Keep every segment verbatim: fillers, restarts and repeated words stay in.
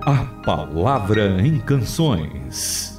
A Palavra em Canções.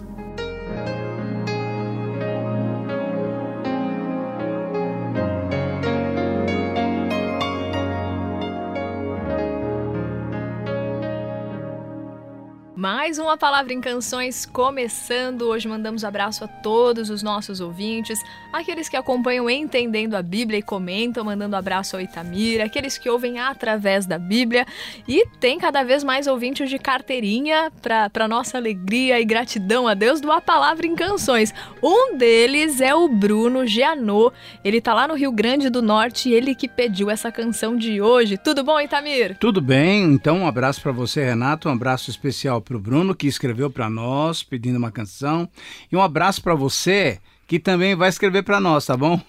Mais uma Palavra em Canções começando. Hoje mandamos abraço a todos os nossos ouvintes, aqueles que acompanham Entendendo a Bíblia e comentam, mandando abraço ao Itamir, aqueles que ouvem através da Bíblia, e tem cada vez mais ouvintes de carteirinha para nossa alegria e gratidão a Deus do A Palavra em Canções. Um deles é o Bruno Gianot, ele tá lá no Rio Grande do Norte e ele que pediu essa canção de hoje. Tudo bom, Itamir? Tudo bem, então um abraço para você, Renato, um abraço especial para o Bruno, que escreveu para nós, pedindo uma canção. E um abraço para você, que também vai escrever para nós, tá bom?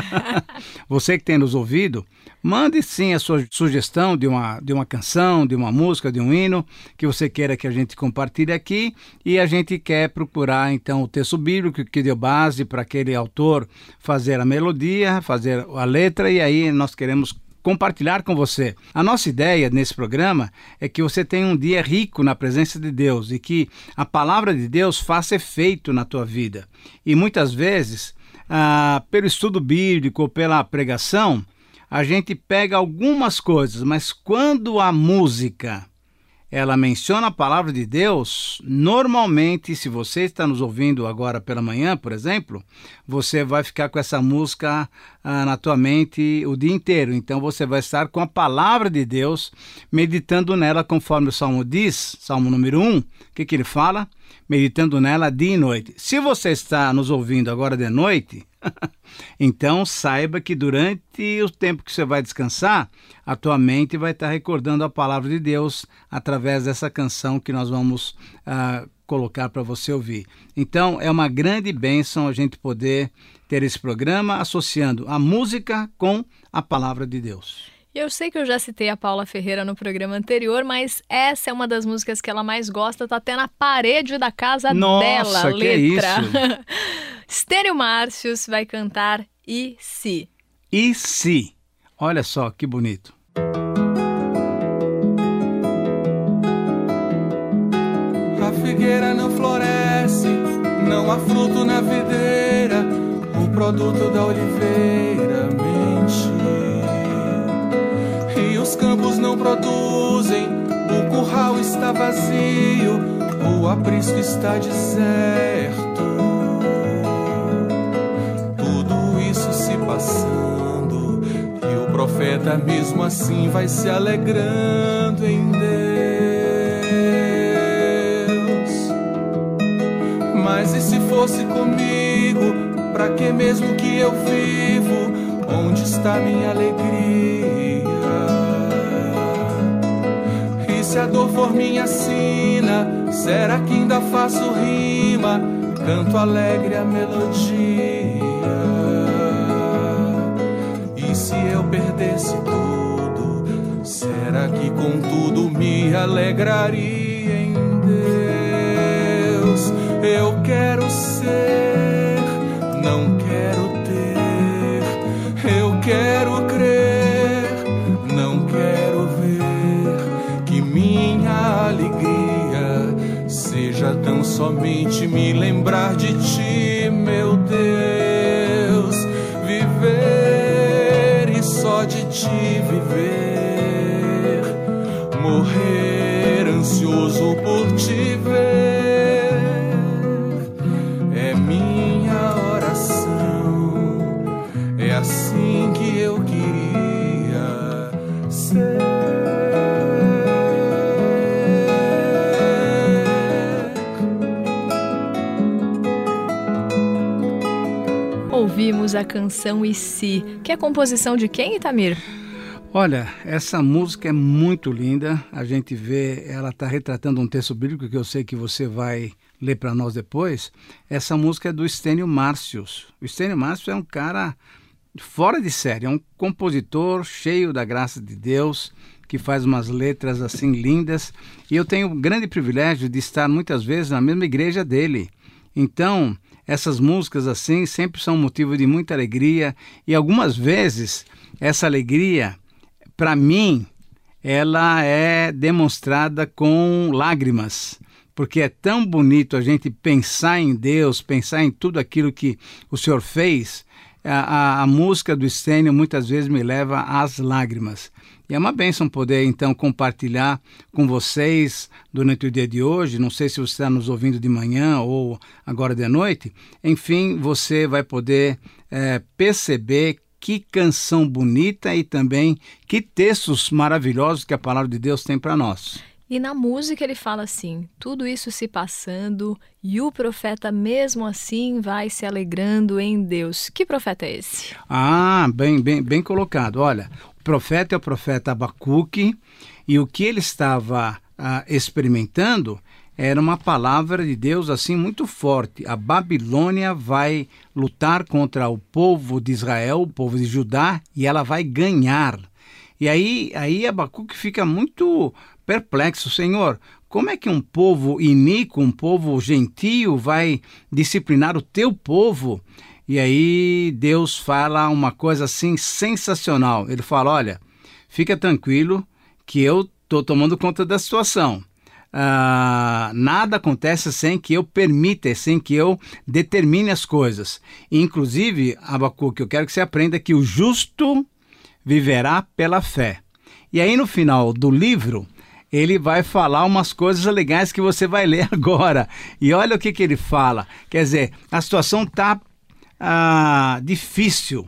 Você que tem nos ouvido, mande sim a sua sugestão de uma, de uma canção, de uma música, de um hino, que você queira que a gente compartilhe aqui. E a gente quer procurar, então, o texto bíblico que deu base para aquele autor fazer a melodia, fazer a letra, e aí nós queremos compartilhar com você. A nossa ideia nesse programa é que você tenha um dia rico na presença de Deus e que a palavra de Deus faça efeito na tua vida. E muitas vezes, ah, pelo estudo bíblico ou pela pregação, a gente pega algumas coisas, mas quando a música ela menciona a palavra de Deus, normalmente, se você está nos ouvindo agora pela manhã, por exemplo, você vai ficar com essa música ah, na tua mente o dia inteiro. Então você vai estar com a palavra de Deus, meditando nela, conforme o Salmo diz, Salmo número um, o que, que ele fala? Meditando nela dia e noite. Se você está nos ouvindo agora de noite, então saiba que durante o tempo que você vai descansar, a tua mente vai estar recordando a palavra de Deus através dessa canção que nós vamos uh, colocar para você ouvir. Então é uma grande bênção a gente poder ter esse programa associando a música com a palavra de Deus. Eu sei que eu já citei a Paula Ferreira no programa anterior, mas essa é uma das músicas que ela mais gosta, tá até na parede da casa Nossa, dela, a que letra. É isso? Estênio Márcios vai cantar E Se. E Se. Olha só que bonito. A figueira não floresce, não há fruto na videira, o produto da oliveira mente. E os campos não produzem, o curral está vazio, o aprisco está deserto. Tudo isso se passando, e o profeta mesmo assim vai se alegrando em Deus. Mas e se fosse comigo, pra que mesmo que eu vivo? Onde está minha alegria? E se a dor for minha sina, será que ainda faço rima? Canto alegre a melodia. E se eu perdesse tudo, será que contudo me alegraria em Deus? Eu quero ser, não quero ter. Eu quero crer, não quero ver. Que minha alegria seja tão somente me lembrar de ti, meu Deus. Viver e só de ti viver. Morrer ansioso por te ver. É minha oração. É assim que eu queria ser. Ouvimos a canção E Se, que é composição de quem, Itamir? Olha, essa música é muito linda. A gente vê, ela está retratando um texto bíblico que eu sei que você vai ler para nós depois. Essa música é do Estênio Márcios. O Estênio Márcios é um cara fora de série, é um compositor cheio da graça de Deus, que faz umas letras assim lindas. E eu tenho o grande privilégio de estar muitas vezes na mesma igreja dele. Então, essas músicas assim sempre são motivo de muita alegria. E algumas vezes essa alegria, para mim, ela é demonstrada com lágrimas, porque é tão bonito a gente pensar em Deus, pensar em tudo aquilo que o Senhor fez. A, a, a música do Estênio muitas vezes me leva às lágrimas. E é uma bênção poder, então, compartilhar com vocês durante o dia de hoje. Não sei se você está nos ouvindo de manhã ou agora de noite. Enfim, você vai poder é, perceber que canção bonita e também que textos maravilhosos que a palavra de Deus tem para nós. E na música ele fala assim, tudo isso se passando e o profeta mesmo assim vai se alegrando em Deus. Que profeta é esse? Ah, bem, bem, bem colocado. Olha, o profeta é o profeta Abacuque e o que ele estava ah, experimentando era uma palavra de Deus assim muito forte. A Babilônia vai lutar contra o povo de Israel, o povo de Judá, e ela vai ganhar. E aí, aí Abacuque fica muito perplexo. Senhor, como é que um povo iníquo, um povo gentio vai disciplinar o teu povo? E aí Deus fala uma coisa assim sensacional. Ele fala, olha, fica tranquilo que eu estou tomando conta da situação. Ah, nada acontece sem que eu permita, sem que eu determine as coisas. Inclusive, Abacuque, eu quero que você aprenda que o justo viverá pela fé. E aí no final do livro, ele vai falar umas coisas legais que você vai ler agora. E olha o que, que ele fala. Quer dizer, a situação está ah, difícil,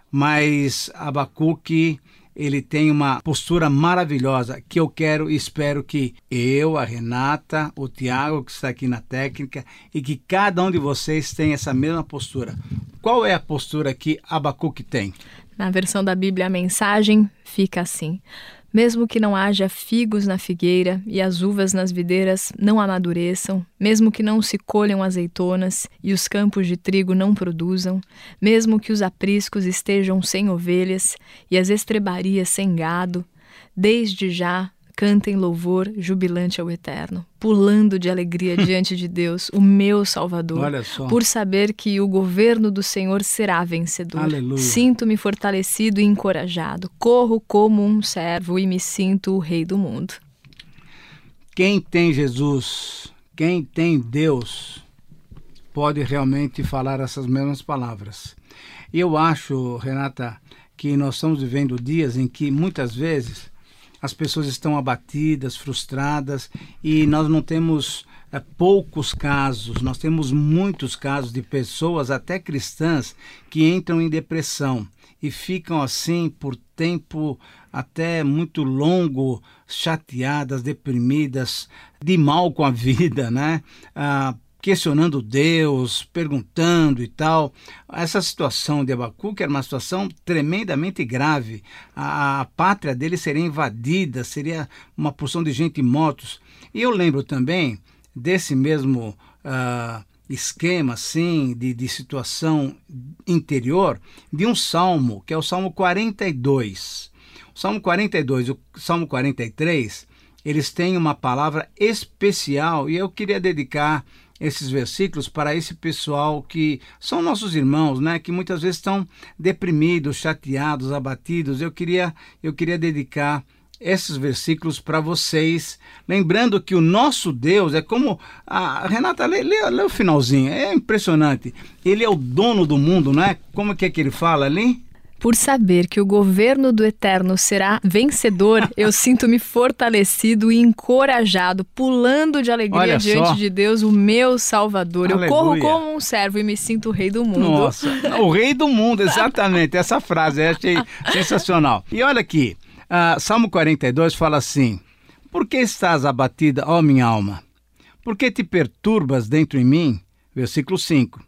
mas Abacuque, ele tem uma postura maravilhosa que eu quero e espero que eu, a Renata, o Tiago, que está aqui na técnica, e que cada um de vocês tenha essa mesma postura. Qual é a postura que Abacuque tem? Na versão da Bíblia, a mensagem fica assim. Mesmo que não haja figos na figueira e as uvas nas videiras não amadureçam, mesmo que não se colham azeitonas e os campos de trigo não produzam, mesmo que os apriscos estejam sem ovelhas e as estrebarias sem gado, desde já cantem louvor jubilante ao Eterno, pulando de alegria diante de Deus, o meu Salvador, Olha só. por saber que o governo do Senhor será vencedor. Aleluia. Sinto-me fortalecido e encorajado, corro como um servo e me sinto o rei do mundo. Quem tem Jesus, quem tem Deus, pode realmente falar essas mesmas palavras. E eu acho, Renata, que nós estamos vivendo dias em que muitas vezes as pessoas estão abatidas, frustradas, e nós não temos é, poucos casos, nós temos muitos casos de pessoas, até cristãs, que entram em depressão e ficam assim por tempo até muito longo, chateadas, deprimidas, de mal com a vida, né? Ah, questionando Deus, perguntando e tal. Essa situação de Abacuque era uma situação tremendamente grave. A, a pátria dele seria invadida, seria uma porção de gente mortos. E eu lembro também desse mesmo uh, esquema assim, de, de situação interior, de um salmo, que é o Salmo quarenta e dois. O Salmo quarenta e dois e o Salmo quarenta e três, eles têm uma palavra especial, e eu queria dedicar esses versículos para esse pessoal que são nossos irmãos, né, que muitas vezes estão deprimidos, chateados, abatidos. Eu queria, eu queria dedicar esses versículos para vocês, lembrando que o nosso Deus é como a Renata, lê, lê, lê o finalzinho, é impressionante. Ele é o dono do mundo, né? Como que é que ele fala ali? Por saber que o governo do Eterno será vencedor, eu sinto-me fortalecido e encorajado, pulando de alegria Olha diante só. de Deus, o meu Salvador. Aleluia. Eu corro como um servo e me sinto o rei do mundo. Nossa, o rei do mundo, exatamente, essa frase eu achei sensacional. E olha aqui, uh, Salmo quarenta e dois fala assim: por que estás abatida, ó minha alma? Por que te perturbas dentro em mim? Versículo cinco.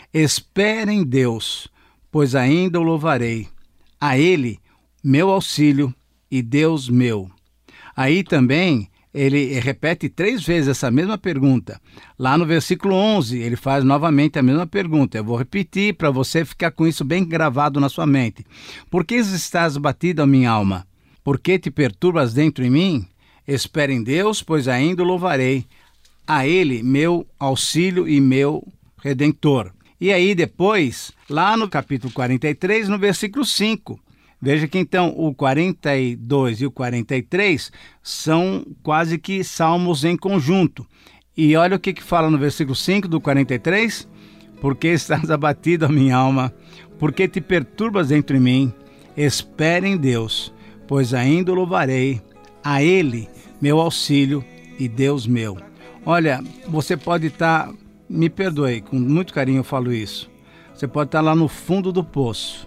Espera em Deus, pois ainda o louvarei. A Ele, meu auxílio e Deus meu. Aí também ele repete três vezes essa mesma pergunta. Lá no versículo onze, ele faz novamente a mesma pergunta. Eu vou repetir para você ficar com isso bem gravado na sua mente. Por que estás batida, ó minha alma? Por que te perturbas dentro em mim? Espera em Deus, pois ainda o louvarei. A Ele, meu auxílio e meu redentor. E aí depois, lá no capítulo quarenta e três, no versículo cinco, Veja que então o quarenta e dois e o quarenta e três são quase que salmos em conjunto. E olha o que, que fala no versículo cinco do quarenta e três. Por que estás abatido, a minha alma? Por que te perturbas dentro de mim? Espere em Deus, pois ainda o louvarei, a Ele, meu auxílio e Deus meu. Olha, você pode estar, me perdoe, com muito carinho eu falo isso, você pode estar lá no fundo do poço,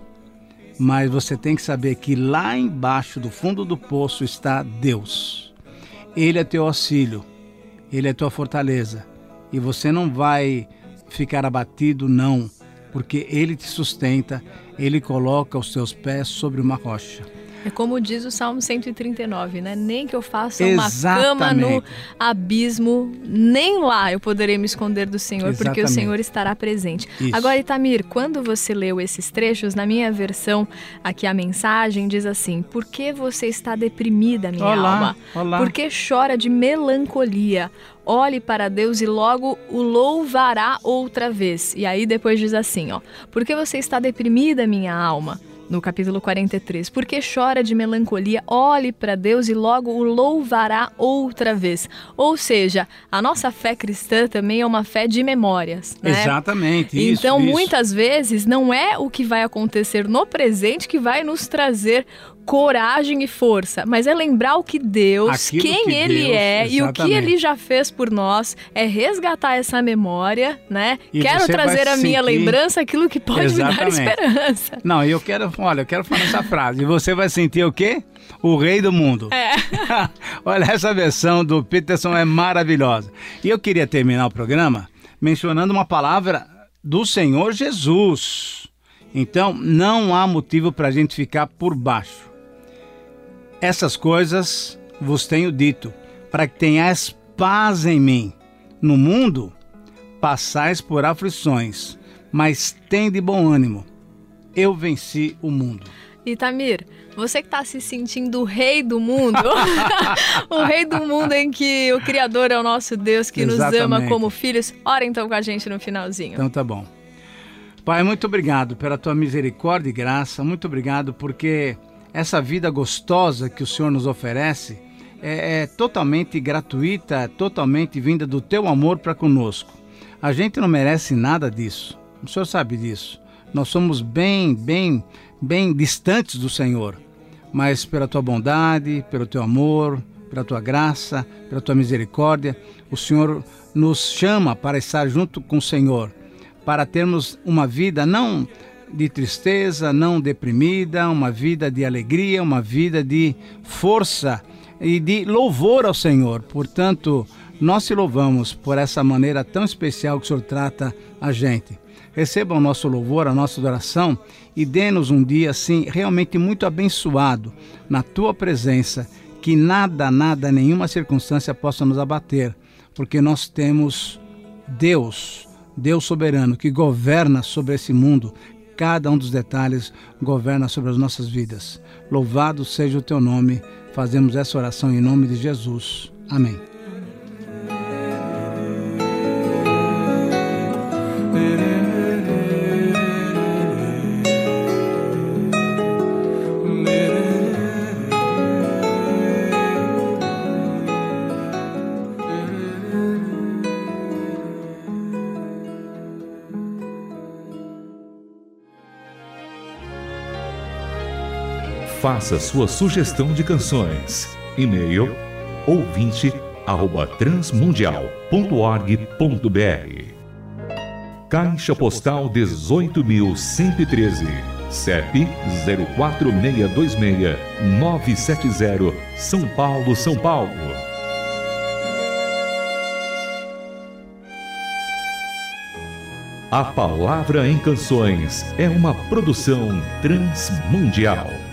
mas você tem que saber que lá embaixo do fundo do poço está Deus. Ele é teu auxílio, Ele é tua fortaleza, e você não vai ficar abatido, não, porque Ele te sustenta, Ele coloca os teus pés sobre uma rocha. É como diz o Salmo cento e trinta e nove, né? Nem que eu faça uma Exatamente. cama no abismo, nem lá eu poderei me esconder do Senhor, Exatamente. porque o Senhor estará presente. Isso. Agora, Itamir, quando você leu esses trechos, na minha versão, aqui a mensagem diz assim: por que você está deprimida, minha Olá, alma? olá. Por que chora de melancolia? Olhe para Deus e logo o louvará outra vez. E aí depois diz assim, ó: por que você está deprimida, minha alma? No capítulo quarenta e três, por que chora de melancolia? Olhe para Deus e logo o louvará outra vez. Ou seja, a nossa fé cristã também é uma fé de memórias, né? Exatamente, isso. Então, isso. muitas vezes, não é o que vai acontecer no presente que vai nos trazer coragem e força, mas é lembrar o que Deus, Aquilo quem que Ele Deus, é e o que exatamente. Ele já fez por nós, é resgatar essa memória, né? E Quero você trazer vai a minha sentir- lembrança aquilo que pode me dar Exatamente. esperança. Não, eu quero, olha, eu quero falar essa frase. E você vai sentir o quê? O rei do mundo. É. Olha, essa versão do Peterson é maravilhosa. E eu queria terminar o programa mencionando uma palavra do Senhor Jesus. Então, não há motivo para a gente ficar por baixo. Essas coisas vos tenho dito, para que tenhais paz em mim. No mundo, passais por aflições, mas tende bom ânimo. Eu venci o mundo. Itamir, você que está se sentindo o rei do mundo, o rei do mundo em que o Criador é o nosso Deus, que Exatamente. nos ama como filhos, ora então com a gente no finalzinho. Então tá bom. Pai, muito obrigado pela tua misericórdia e graça, muito obrigado porque essa vida gostosa que o Senhor nos oferece é, é totalmente gratuita, totalmente vinda do teu amor para conosco. A gente não merece nada disso, o Senhor sabe disso. Nós somos bem, bem, bem distantes do Senhor, mas pela tua bondade, pelo teu amor, pela tua graça, pela tua misericórdia, o Senhor nos chama para estar junto com o Senhor, para termos uma vida não de tristeza, não deprimida, uma vida de alegria, uma vida de força e de louvor ao Senhor. Portanto, nós te louvamos por essa maneira tão especial que o Senhor trata a gente. Receba o nosso louvor, a nossa adoração e dê-nos um dia assim realmente muito abençoado na tua presença, que nada, nada, nenhuma circunstância possa nos abater, porque nós temos Deus, Deus soberano, que governa sobre esse mundo. Cada um dos detalhes governa sobre as nossas vidas. Louvado seja o teu nome. Fazemos essa oração em nome de Jesus. Amém. Faça sua sugestão de canções. E-mail ouvinte arroba transmundial ponto org ponto br. Caixa Postal dezoito mil cento e treze, C E P zero quatro seis dois seis nove sete zero, São Paulo, São Paulo. A Palavra em Canções é uma produção transmundial.